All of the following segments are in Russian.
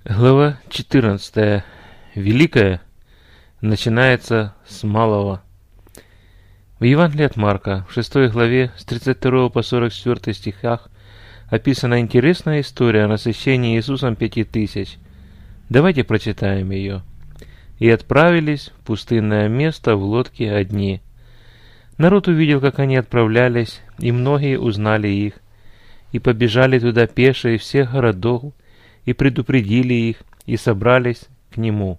Глава 14. Великое начинается с малого. В Евангелии от Марка, в 6 главе, с 32 по 44 стихах, описана интересная история о насыщении Иисусом 5000. Давайте прочитаем ее. «И отправились в пустынное место в лодке одни. Народ увидел, как они отправлялись, и многие узнали их, и побежали туда пешие из всех городов, и предупредили их, и собрались к нему.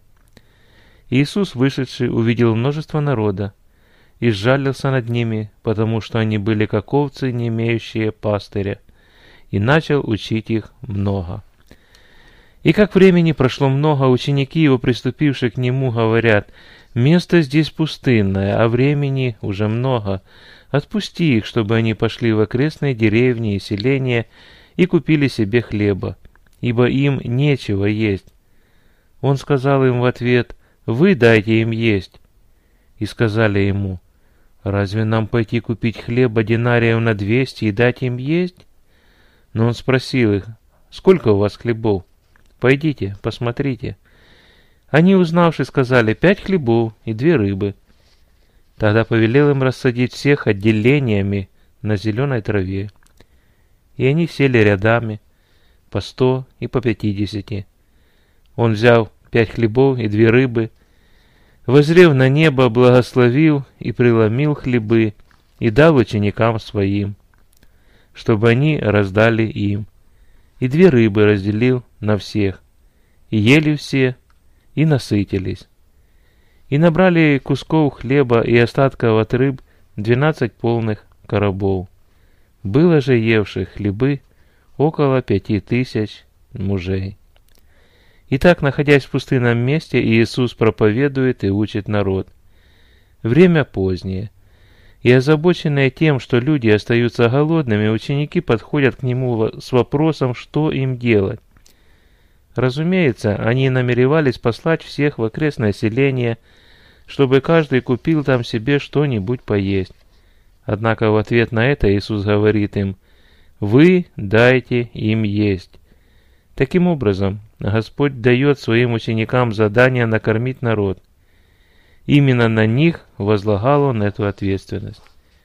Иисус, вышедший, увидел множество народа, и сжалился над ними, потому что они были как овцы, не имеющие пастыря, и начал учить их много. И как времени прошло много, ученики его, приступившие к нему, говорят: место здесь пустынное, а времени уже много. Отпусти их, чтобы они пошли в окрестные деревни и селения и купили себе хлеба, ибо им нечего есть. Он сказал им в ответ: вы дайте им есть. И сказали ему: разве нам пойти купить хлеба динариев на 200 и дать им есть? Но он спросил их: сколько у вас хлебов? Пойдите, посмотрите. Они, узнавши, сказали: 5 хлебов и 2 рыбы. Тогда повелел им рассадить всех отделениями на зеленой траве. И они сели рядами, по 100 и по 50. Он взял 5 хлебов и 2 рыбы, воззрев на небо, благословил и преломил хлебы, и дал ученикам своим, чтобы они раздали им. И 2 рыбы разделил на всех, и ели все, и насытились. И набрали кусков хлеба и остатков от рыб 12 полных коробов. Было же евших хлебы около 5000 мужей. Итак, находясь в пустынном месте, Иисус проповедует и учит народ. Время позднее, и озабоченные тем, что люди остаются голодными, ученики подходят к Нему с вопросом, что им делать. Разумеется, они намеревались послать всех в окрестное селение, чтобы каждый купил там себе что-нибудь поесть. Однако в ответ на это Иисус говорит им: вы дайте им есть. Таким образом, Господь дает своим ученикам задание накормить народ. Именно на них возлагал Он эту ответственность.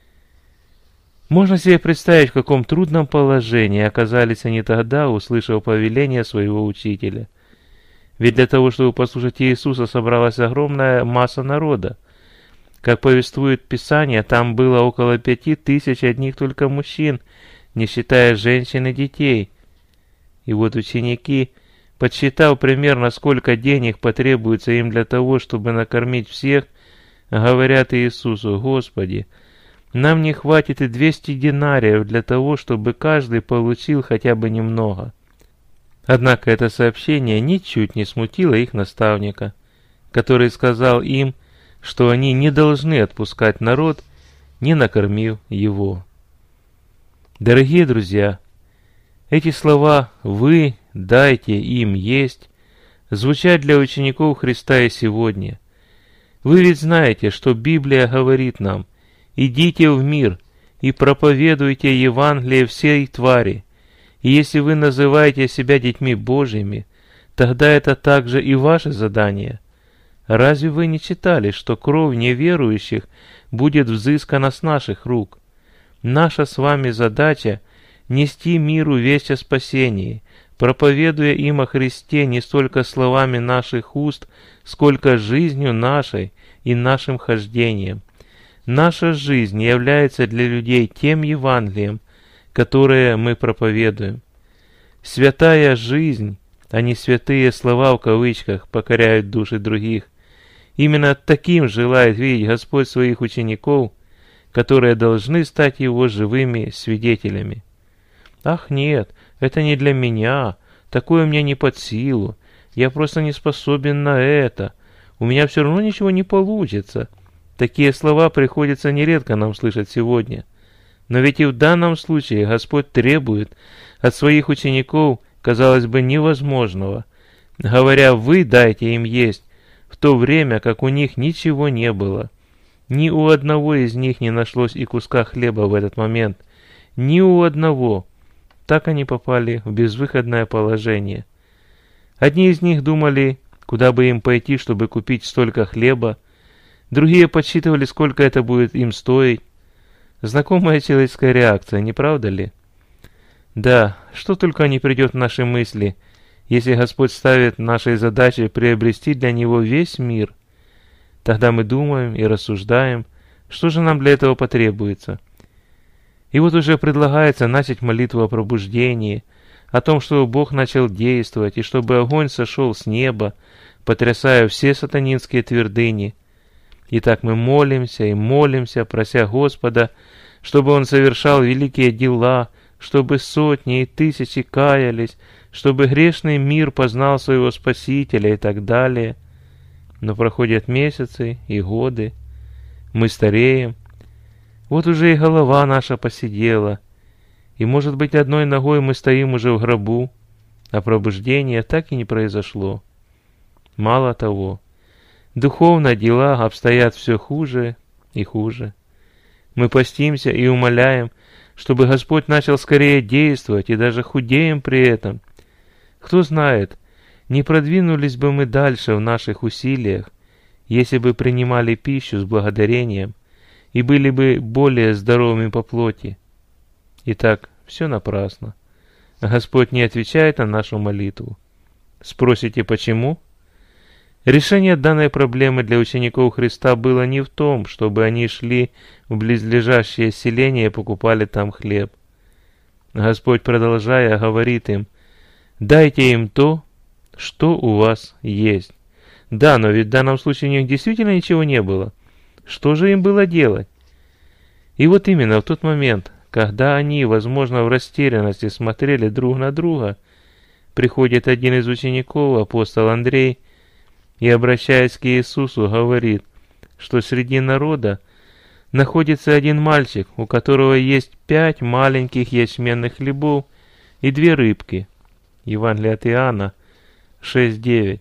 Можно себе представить, в каком трудном положении оказались они тогда, услышав повеление своего учителя. Ведь для того, чтобы послушать Иисуса, собралась огромная масса народа. Как повествует Писание, там было около 5000 одних только мужчин, не считая женщин и детей. И вот ученики, подсчитав примерно, сколько денег потребуется им для того, чтобы накормить всех, говорят Иисусу: Господи, нам не хватит и 200 динариев для того, чтобы каждый получил хотя бы немного. Однако это сообщение ничуть не смутило их наставника, который сказал им, что они не должны отпускать народ, не накормив его. Дорогие друзья, эти слова «вы дайте им есть» звучат для учеников Христа и сегодня. Вы ведь знаете, что Библия говорит нам: «Идите в мир и проповедуйте Евангелие всей твари». И если вы называете себя детьми Божьими, тогда это также и ваше задание. Разве вы не читали, что кровь неверующих будет взыскана с наших рук? Наша с вами задача — нести миру весть о спасении, проповедуя им о Христе не столько словами наших уст, сколько жизнью нашей и нашим хождением. Наша жизнь является для людей тем Евангелием, которое мы проповедуем. Святая жизнь, а не святые слова в кавычках, покоряют души других. Именно таким желает видеть Господь своих учеников, которые должны стать Его живыми свидетелями. Ах нет, это не для меня, такое мне не под силу, я просто не способен на это, у меня все равно ничего не получится. Такие слова приходится нередко нам слышать сегодня. Но ведь и в данном случае Господь требует от своих учеников, казалось бы, невозможного, говоря: вы дайте им есть, в то время как у них ничего не было. Ни у одного из них не нашлось и куска хлеба в этот момент. Ни у одного. Так они попали в безвыходное положение. Одни из них думали, куда бы им пойти, чтобы купить столько хлеба, другие подсчитывали, сколько это будет им стоить. Знакомая человеческая реакция, не правда ли? Да, что только не придет в наши мысли, если Господь ставит нашей задачей приобрести для Него весь мир. Тогда мы думаем и рассуждаем, что же нам для этого потребуется. И вот уже предлагается начать молитву о пробуждении, о том, что Бог начал действовать, и чтобы огонь сошел с неба, потрясая все сатанинские твердыни. И так мы молимся и молимся, прося Господа, чтобы Он совершал великие дела, чтобы сотни и тысячи каялись, чтобы грешный мир познал своего Спасителя и так далее. Но проходят месяцы и годы, мы стареем, вот уже и голова наша поседела, и, может быть, одной ногой мы стоим уже в гробу, а пробуждение так и не произошло. Мало того, духовно дела обстоят все хуже и хуже. Мы постимся и умоляем, чтобы Господь начал скорее действовать, и даже худеем при этом. Кто знает, не продвинулись бы мы дальше в наших усилиях, если бы принимали пищу с благодарением и были бы более здоровыми по плоти. Итак, все напрасно. Господь не отвечает на нашу молитву. Спросите, почему? Решение данной проблемы для учеников Христа было не в том, чтобы они шли в близлежащее селение и покупали там хлеб. Господь, продолжая, говорит им: «Дайте им то, что у вас есть». Да, но ведь в данном случае у них действительно ничего не было. Что же им было делать? И вот именно в тот момент, когда они, возможно, в растерянности смотрели друг на друга, приходит один из учеников, апостол Андрей, и, обращаясь к Иисусу, говорит, что среди народа находится один мальчик, у которого есть 5 маленьких ячменных хлебов и 2 рыбки. Евангелие от Иоанна 6:9.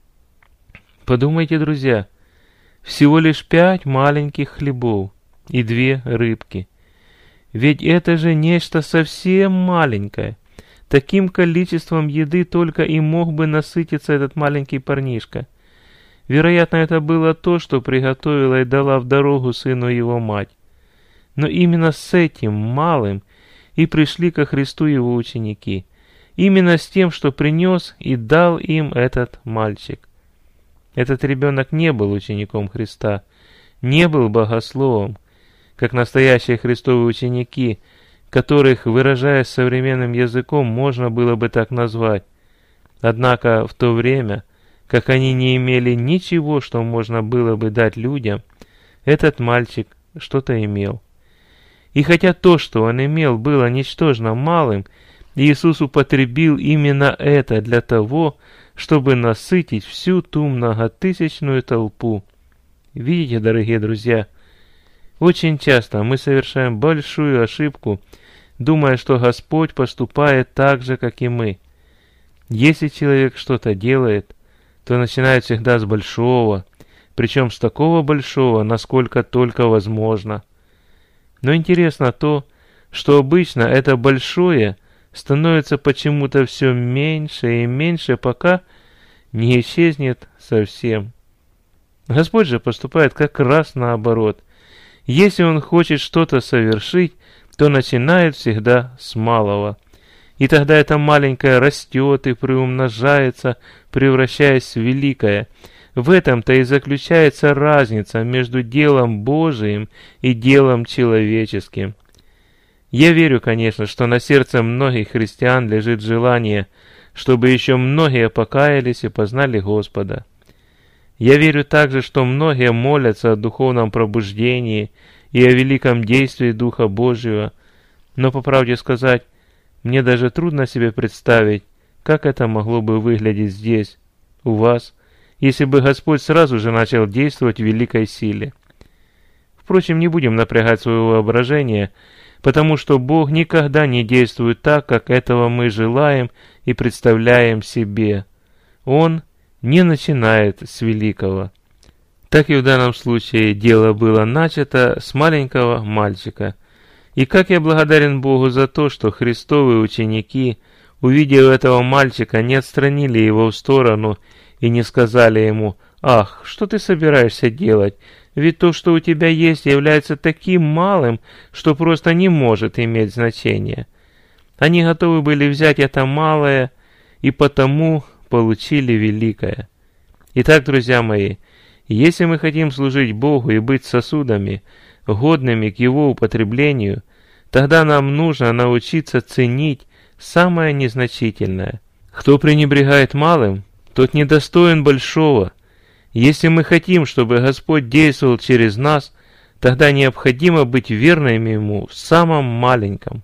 Подумайте, друзья, всего лишь 5 маленьких хлебов и 2 рыбки. Ведь это же нечто совсем маленькое. Таким количеством еды только и мог бы насытиться этот маленький парнишка. Вероятно, это было то, что приготовила и дала в дорогу сыну его мать. Но именно с этим малым и пришли ко Христу его ученики. Именно с тем, что принес и дал им этот мальчик. Этот ребенок не был учеником Христа, не был богословом, как настоящие Христовы ученики, которых, выражаясь современным языком, можно было бы так назвать. Однако в то время, как они не имели ничего, что можно было бы дать людям, этот мальчик что-то имел. И хотя то, что он имел, было ничтожно малым, Иисус употребил именно это для того, чтобы насытить всю ту многотысячную толпу. Видите, дорогие друзья, очень часто мы совершаем большую ошибку, думая, что Господь поступает так же, как и мы. Если человек что-то делает, то начинает всегда с большого, причем с такого большого, насколько только возможно. Но интересно то, что обычно это большое становится почему-то все меньше и меньше, пока не исчезнет совсем. Господь же поступает как раз наоборот. Если Он хочет что-то совершить, то начинает всегда с малого. И тогда это маленькое растет и приумножается, превращаясь в великое. В этом-то и заключается разница между делом Божиим и делом человеческим. Я верю, конечно, что на сердце многих христиан лежит желание, чтобы еще многие покаялись и познали Господа. Я верю также, что многие молятся о духовном пробуждении и о великом действии Духа Божьего, но, по правде сказать, мне даже трудно себе представить, как это могло бы выглядеть здесь, у вас, если бы Господь сразу же начал действовать в великой силе. Впрочем, не будем напрягать свое воображение, потому что Бог никогда не действует так, как этого мы желаем и представляем себе. Он не начинает с великого. Так и в данном случае дело было начато с маленького мальчика. И как я благодарен Богу за то, что Христовы ученики увидев этого мальчика, не отстранили его в сторону и не сказали ему: «Ах, что ты собираешься делать? Ведь то, что у тебя есть, является таким малым, что просто не может иметь значения». Они готовы были взять это малое и потому получили великое. Итак, друзья мои, если мы хотим служить Богу и быть сосудами, годными к Его употреблению, тогда нам нужно научиться ценить самое незначительное. Кто пренебрегает малым, тот недостоин большого. Если мы хотим, чтобы Господь действовал через нас, тогда необходимо быть верными Ему в самом маленьком.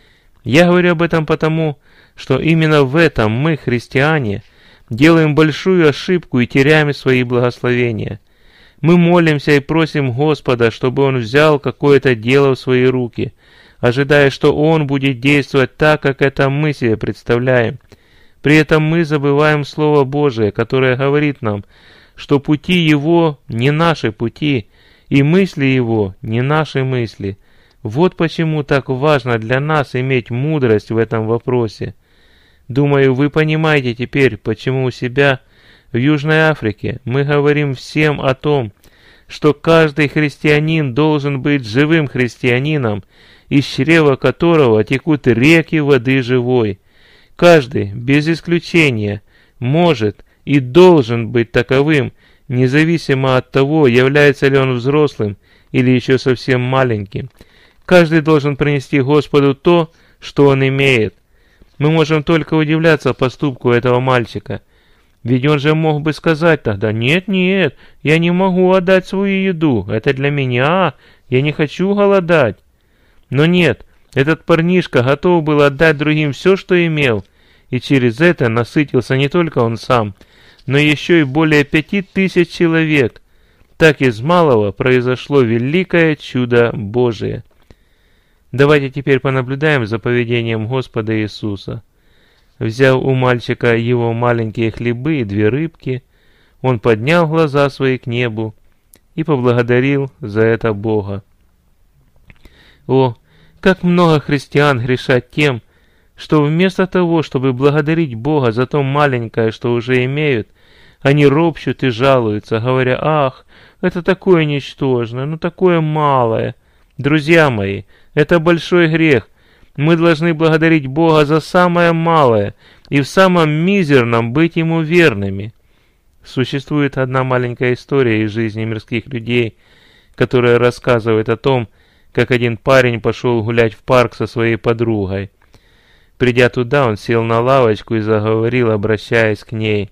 Я говорю об этом потому, что именно в этом мы, христиане, делаем большую ошибку и теряем свои благословения. Мы молимся и просим Господа, чтобы Он взял какое-то дело в свои руки, ожидая, что Он будет действовать так, как это мы себе представляем. При этом мы забываем Слово Божие, которое говорит нам, что пути Его не наши пути, и мысли Его не наши мысли. Вот почему так важно для нас иметь мудрость в этом вопросе. Думаю, вы понимаете теперь, почему у себя в Южной Африке мы говорим всем о том, что каждый христианин должен быть живым христианином, из чрева которого текут реки воды живой. Каждый, без исключения, может и должен быть таковым, независимо от того, является ли он взрослым или еще совсем маленьким. Каждый должен принести Господу то, что он имеет. Мы можем только удивляться поступку этого мальчика. Ведь он же мог бы сказать тогда: «Нет, я не могу отдать свою еду, это для меня, я не хочу голодать». Но нет, этот парнишка готов был отдать другим все, что имел, и через это насытился не только он сам, но еще и более 5000 человек. Так из малого произошло великое чудо Божие. Давайте теперь понаблюдаем за поведением Господа Иисуса. Взяв у мальчика его маленькие хлебы и 2 рыбки, он поднял глаза свои к небу и поблагодарил за это Бога. О, как много христиан грешат тем, что вместо того, чтобы благодарить Бога за то маленькое, что уже имеют, они ропщут и жалуются, говоря: «Ах, это такое ничтожное, такое малое». Друзья мои, это большой грех. Мы должны благодарить Бога за самое малое и в самом мизерном быть Ему верными. Существует одна маленькая история из жизни мирских людей, которая рассказывает о том, как один парень пошел гулять в парк со своей подругой. Придя туда, он сел на лавочку и заговорил, обращаясь к ней: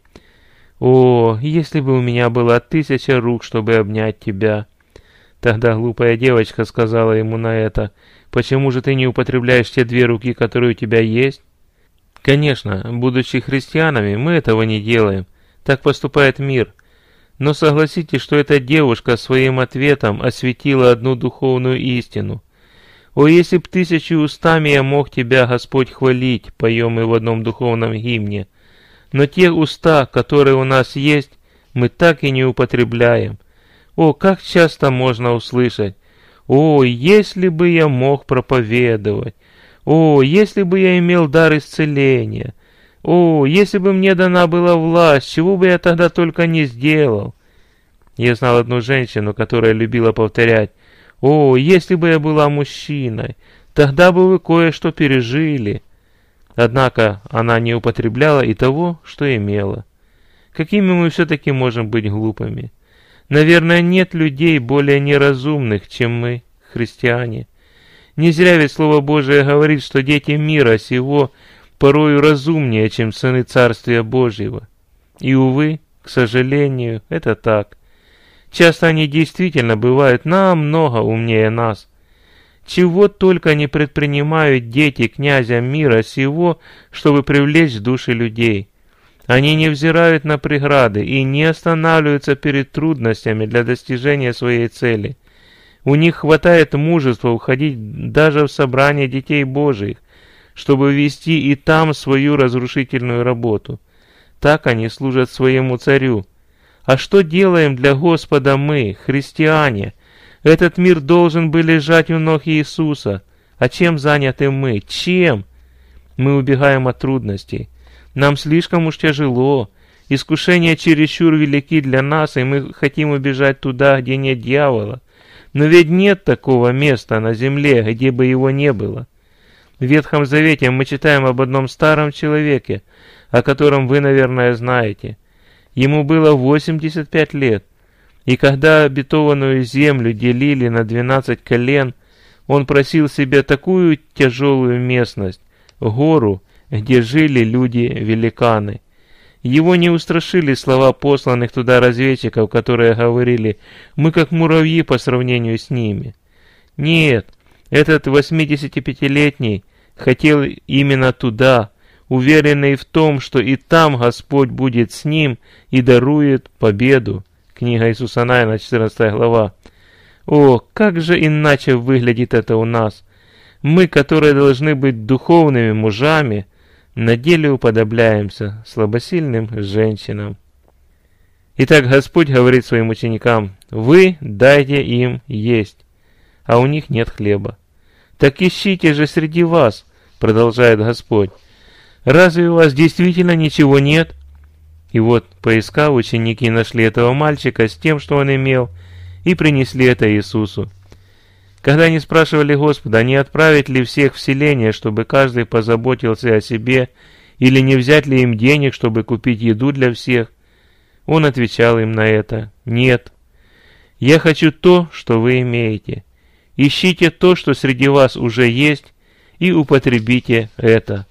«О, если бы у меня было 1000 рук, чтобы обнять тебя». Тогда глупая девочка сказала ему на это: «Почему же ты не употребляешь те 2 руки, которые у тебя есть?» Конечно, будучи христианами, мы этого не делаем. Так поступает мир. Но согласитесь, что эта девушка своим ответом осветила одну духовную истину. «О, если б 1000 устами я мог тебя, Господь, хвалить», поем мы в одном духовном гимне. Но те уста, которые у нас есть, мы так и не употребляем. О, как часто можно услышать: «О, если бы я мог проповедовать! О, если бы я имел дар исцеления! О, если бы мне дана была власть, чего бы я тогда только не сделал!» Я знал одну женщину, которая любила повторять: «О, если бы я была мужчиной, тогда бы вы кое-что пережили». Однако она не употребляла и того, что имела. Какими мы все-таки можем быть глупыми? Наверное, нет людей более неразумных, чем мы, христиане. Не зря ведь Слово Божие говорит, что дети мира сего порою разумнее, чем сыны Царствия Божьего. И, увы, к сожалению, это так. Часто они действительно бывают намного умнее нас. Чего только не предпринимают дети князя мира сего, чтобы привлечь души людей. Они не взирают на преграды и не останавливаются перед трудностями для достижения своей цели. У них хватает мужества уходить даже в собрание детей Божиих, чтобы вести и там свою разрушительную работу. Так они служат своему царю. А что делаем для Господа мы, христиане? Этот мир должен бы лежать у ног Иисуса. А чем заняты мы? Чем? мы убегаем от трудностей. Нам слишком уж тяжело, искушения чересчур велики для нас, и мы хотим убежать туда, где нет дьявола. Но ведь нет такого места на земле, где бы его не было. В Ветхом Завете мы читаем об одном старом человеке, о котором вы, наверное, знаете. Ему было 85 лет, и когда обетованную землю делили на 12 колен, он просил себе такую тяжелую местность, гору, где жили люди-великаны. Его не устрашили слова посланных туда разведчиков, которые говорили: «Мы как муравьи по сравнению с ними». Нет, этот 85-летний хотел именно туда, уверенный в том, что и там Господь будет с ним и дарует победу. Книга Иисуса Навина, 14 глава. О, как же иначе выглядит это у нас! Мы, которые должны быть духовными мужами, на деле уподобляемся слабосильным женщинам. Итак, Господь говорит своим ученикам: «Вы дайте им есть, а у них нет хлеба». «Так ищите же среди вас», продолжает Господь. «Разве у вас действительно ничего нет?» И вот, поискав, ученики нашли этого мальчика с тем, что он имел, и принесли это Иисусу. Когда они спрашивали Господа, не отправить ли всех в селение, чтобы каждый позаботился о себе, или не взять ли им денег, чтобы купить еду для всех, Он отвечал им на это: «Нет, я хочу то, что вы имеете. Ищите то, что среди вас уже есть, и употребите это».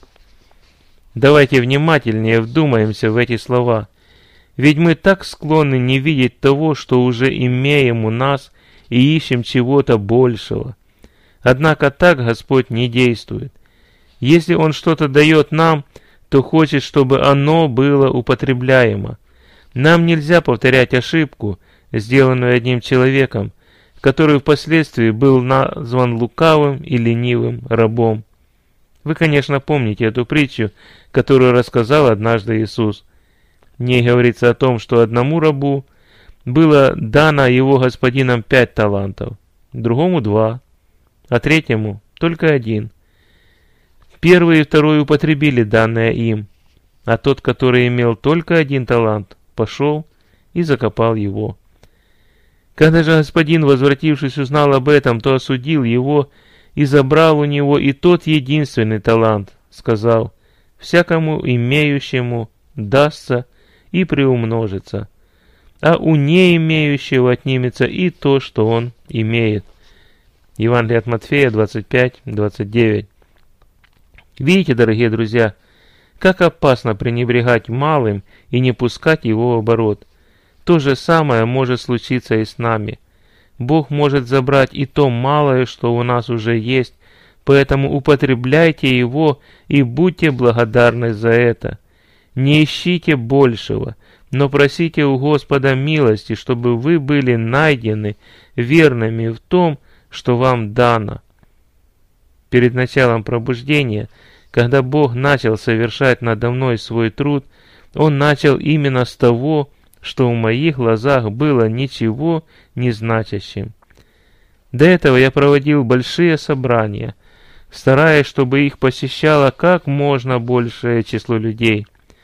Давайте внимательнее вдумаемся в эти слова. Ведь мы так склонны не видеть того, что уже имеем у нас, и ищем чего-то большего. Однако так Господь не действует. Если Он что-то дает нам, то хочет, чтобы оно было употребляемо. Нам нельзя повторять ошибку, сделанную одним человеком, который впоследствии был назван лукавым и ленивым рабом. Вы, конечно, помните эту притчу, которую рассказал однажды Иисус. В ней говорится о том, что одному рабу было дано его господином 5 талантов, другому 2, а третьему только 1. Первый и второй употребили данное им, а тот, который имел только 1 талант, пошел и закопал его. Когда же господин, возвратившись, узнал об этом, то осудил его и забрал у него и тот единственный талант, сказал: «Всякому имеющему дастся и приумножится, а у не имеющего отнимется и то, что он имеет». Евангелие от Матфея 25-29. Видите, дорогие друзья, как опасно пренебрегать малым и не пускать его в оборот. То же самое может случиться и с нами. Бог может забрать и то малое, что у нас уже есть, поэтому употребляйте его и будьте благодарны за это. Не ищите большего, но просите у Господа милости, чтобы вы были найдены верными в том, что вам дано. Перед началом пробуждения, когда Бог начал совершать надо мной свой труд, Он начал именно с того, что в моих глазах было ничего не значащим. До этого я проводил большие собрания, стараясь, чтобы их посещало как можно большее число людей.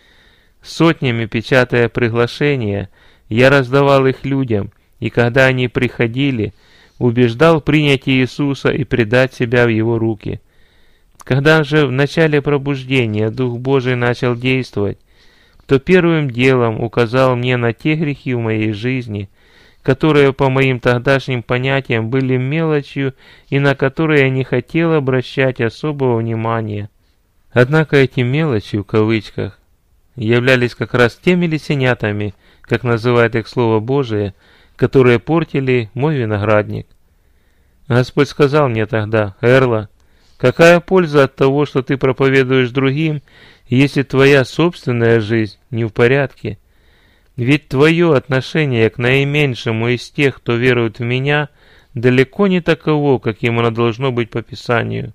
Сотнями печатая приглашения, я раздавал их людям, и когда они приходили, убеждал принять Иисуса и предать себя в Его руки. Когда же в начале пробуждения Дух Божий начал действовать, то первым делом указал мне на те грехи в моей жизни, которые по моим тогдашним понятиям были мелочью и на которые я не хотел обращать особого внимания. Однако эти мелочи, в кавычках, являлись как раз теми лисенятами, как называет их Слово Божие, которые портили мой виноградник. Господь сказал мне тогда: «Эрла, какая польза от того, что ты проповедуешь другим, если твоя собственная жизнь не в порядке? Ведь твое отношение к наименьшему из тех, кто верует в меня, далеко не таково, каким оно должно быть по Писанию».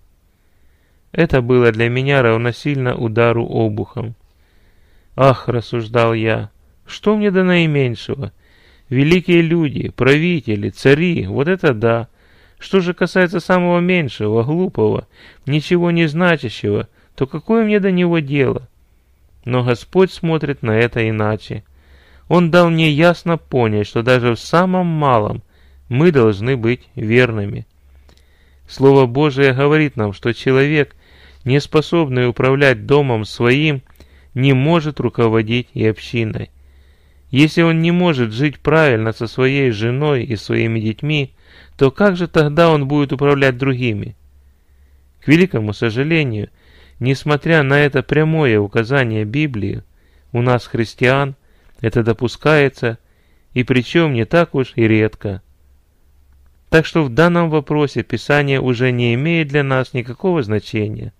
Это было для меня равносильно удару обухом. «Ах, — рассуждал я, — что мне до наименьшего? Великие люди, правители, цари, вот это да! Что же касается самого меньшего, глупого, ничего не значащего, то какое мне до него дело? Но Господь смотрит на это иначе. Он дал мне ясно понять, что даже в самом малом мы должны быть верными. Слово Божие говорит нам, что человек, не способный управлять домом своим, не может руководить и общиной. Если он не может жить правильно со своей женой и своими детьми, то как же тогда он будет управлять другими? К великому сожалению, несмотря на это прямое указание Библии, у нас, христиан, это допускается, и причем не так уж и редко. Так что в данном вопросе Писание уже не имеет для нас никакого значения.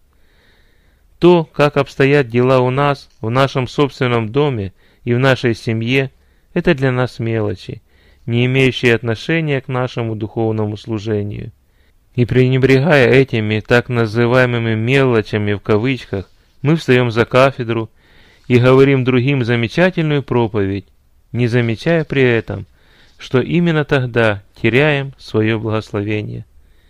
То, как обстоят дела у нас, в нашем собственном доме и в нашей семье, это для нас мелочи, не имеющие отношения к нашему духовному служению. И пренебрегая этими так называемыми «мелочами» в кавычках, мы встаем за кафедру и говорим другим замечательную проповедь, не замечая при этом, что именно тогда теряем свое благословение.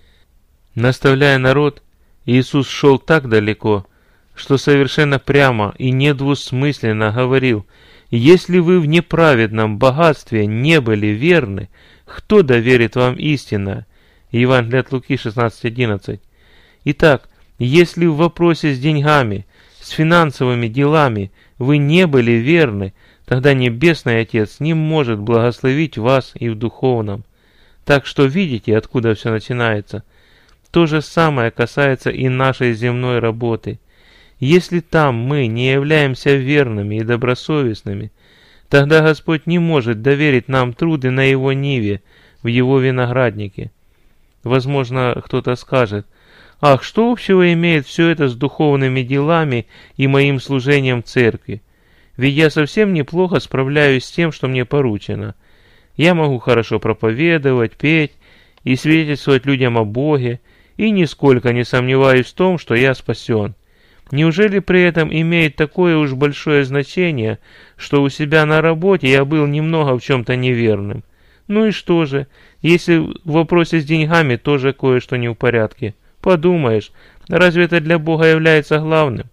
Наставляя народ, Иисус шел так далеко, что совершенно прямо и недвусмысленно говорил: «Если вы в неправедном богатстве не были верны, кто доверит вам истинное?» Евангелие от Луки 16:11. Итак, если в вопросе с деньгами, с финансовыми делами вы не были верны, тогда Небесный Отец не может благословить вас и в духовном. Так что видите, откуда все начинается. То же самое касается и нашей земной работы. Если там мы не являемся верными и добросовестными, тогда Господь не может доверить нам труды на Его ниве, в Его винограднике. Возможно, кто-то скажет: «Ах, что общего имеет все это с духовными делами и моим служением в церкви? Ведь я совсем неплохо справляюсь с тем, что мне поручено. Я могу хорошо проповедовать, петь и свидетельствовать людям о Боге, и нисколько не сомневаюсь в том, что я спасен. Неужели при этом имеет такое уж большое значение, что у себя на работе я был немного в чем-то неверным? Ну и что же, если в вопросе с деньгами тоже кое-что не в порядке? Подумаешь, разве это для Бога является главным?»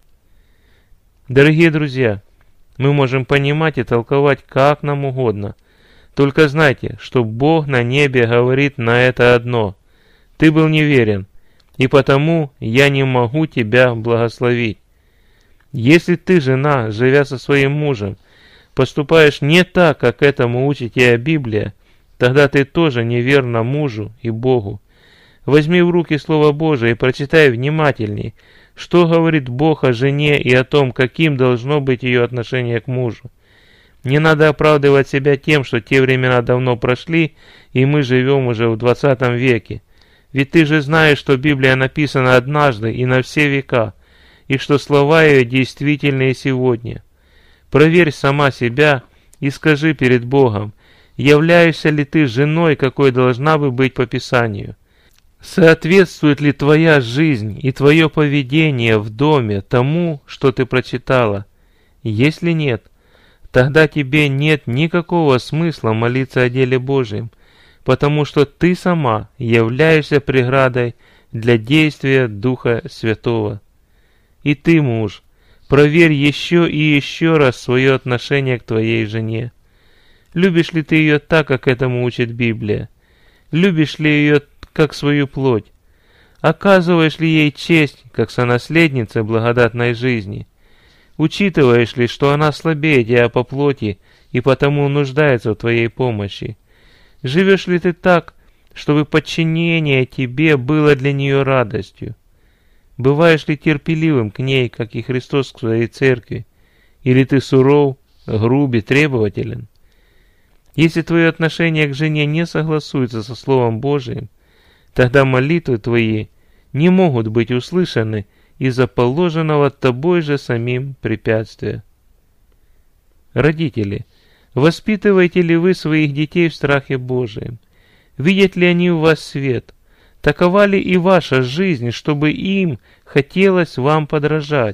Дорогие друзья, мы можем понимать и толковать как нам угодно. Только знайте, что Бог на небе говорит на это одно: «Ты был неверен, и потому я не могу тебя благословить». Если ты, жена, живя со своим мужем, поступаешь не так, как этому учит тебя Библия, тогда ты тоже неверна мужу и Богу. Возьми в руки Слово Божие и прочитай внимательней, что говорит Бог о жене и о том, каким должно быть ее отношение к мужу. Не надо оправдывать себя тем, что те времена давно прошли, и мы живем уже в 20 веке. Ведь ты же знаешь, что Библия написана однажды и на все века, и что слова ее действительны и сегодня. Проверь сама себя и скажи перед Богом, являешься ли ты женой, какой должна бы быть по Писанию. Соответствует ли твоя жизнь и твое поведение в доме тому, что ты прочитала? Если нет, тогда тебе нет никакого смысла молиться о деле Божьем, потому что ты сама являешься преградой для действия Духа Святого. И ты, муж, проверь еще и еще раз свое отношение к твоей жене. Любишь ли ты ее так, как этому учит Библия? Любишь ли ее как свою плоть? Оказываешь ли ей честь, как сонаследнице благодатной жизни? Учитываешь ли, что она слабее тебя по плоти и потому нуждается в твоей помощи? Живешь ли ты так, чтобы подчинение тебе было для нее радостью? Бываешь ли терпеливым к ней, как и Христос к своей церкви? Или ты суров, груб и требователен? Если твое отношение к жене не согласуется со Словом Божиим, тогда молитвы твои не могут быть услышаны из-за положенного тобой же самим препятствия. Родители, воспитываете ли вы своих детей в страхе Божием? Видят ли они в вас свет? Такова ли и ваша жизнь, чтобы им хотелось вам подражать?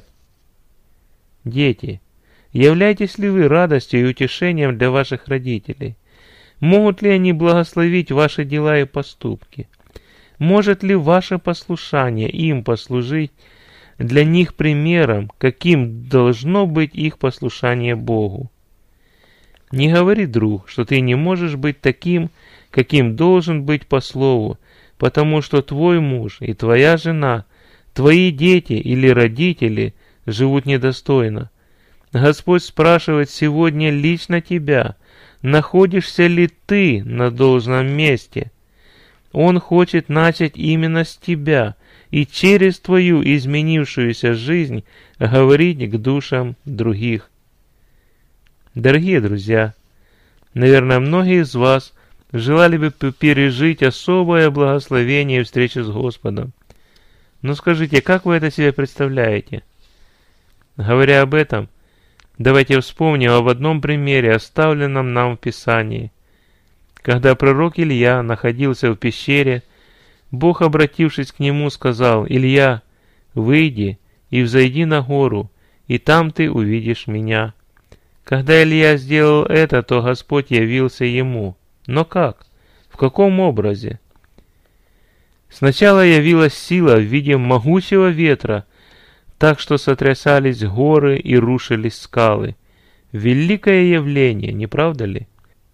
Дети, являетесь ли вы радостью и утешением для ваших родителей? Могут ли они благословить ваши дела и поступки? Может ли ваше послушание им послужить для них примером, каким должно быть их послушание Богу. Не говори, друг, что ты не можешь быть таким, каким должен быть по слову, потому что твой муж и твоя жена, твои дети или родители живут недостойно. Господь спрашивает сегодня лично тебя, находишься ли ты на должном месте. Он хочет начать именно с тебя и через твою изменившуюся жизнь говорить к душам других. Дорогие друзья, наверное, многие из вас желали бы пережить особое благословение встречи с Господом. Но скажите, как вы это себе представляете? Говоря об этом, давайте вспомним об одном примере, оставленном нам в Писании. Когда пророк Илья находился в пещере, Бог, обратившись к нему, сказал: «Илья, выйди и взойди на гору, и там ты увидишь меня». Когда Илья сделал это, то Господь явился ему. Но как? В каком образе? Сначала явилась сила в виде могучего ветра, так что сотрясались горы и рушились скалы. Великое явление, не правда ли?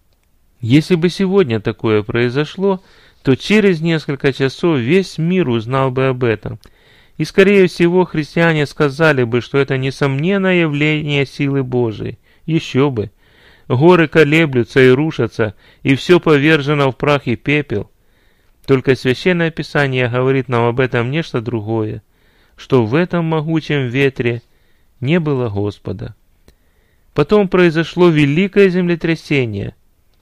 Если бы сегодня такое произошло, то через несколько часов весь мир узнал бы об этом. И, скорее всего, христиане сказали бы, что это несомненное явление силы Божией. Еще бы! Горы колеблются и рушатся, и все повержено в прах и пепел. Только Священное Писание говорит нам об этом нечто другое, что в этом могучем ветре не было Господа. Потом произошло великое землетрясение,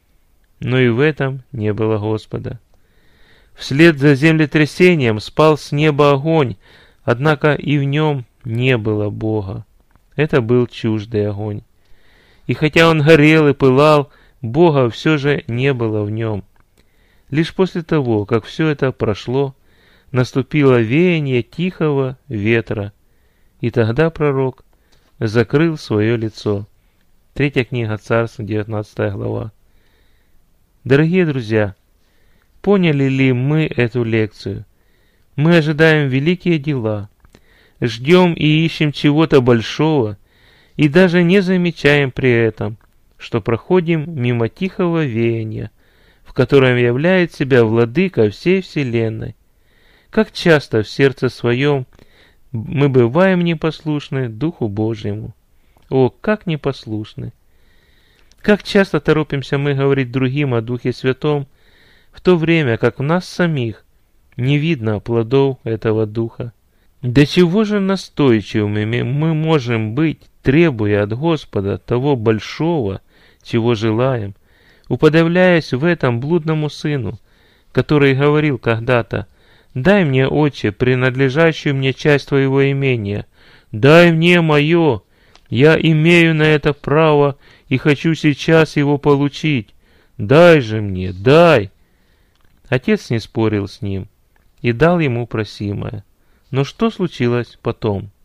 но и в этом не было Господа. Вслед за землетрясением спал с неба огонь, однако и в нем не было Бога. Это был чуждый огонь. И хотя он горел и пылал, Бога все же не было в нем. Лишь после того, как все это прошло, наступило веяние тихого ветра, и тогда пророк закрыл свое лицо. 3 книга Царств, 19 глава. Дорогие друзья, поняли ли мы эту лекцию? Мы ожидаем великие дела, ждем и ищем чего-то большого, и даже не замечаем при этом, что проходим мимо тихого веяния, в котором являет себя владыка всей вселенной. Как часто в сердце своем мы бываем непослушны Духу Божьему. О, как непослушны! Как часто торопимся мы говорить другим о Духе Святом, в то время как в нас самих не видно плодов этого Духа. До чего же настойчивыми мы можем быть, требуя от Господа того большого, чего желаем, уподобляясь в этом блудному сыну, который говорил когда-то: «Дай мне, Отче, принадлежащую мне часть твоего имения, дай мне мое, я имею на это право и хочу сейчас его получить, дай же мне, дай». Отец не спорил с ним и дал ему просимое. Но что случилось потом?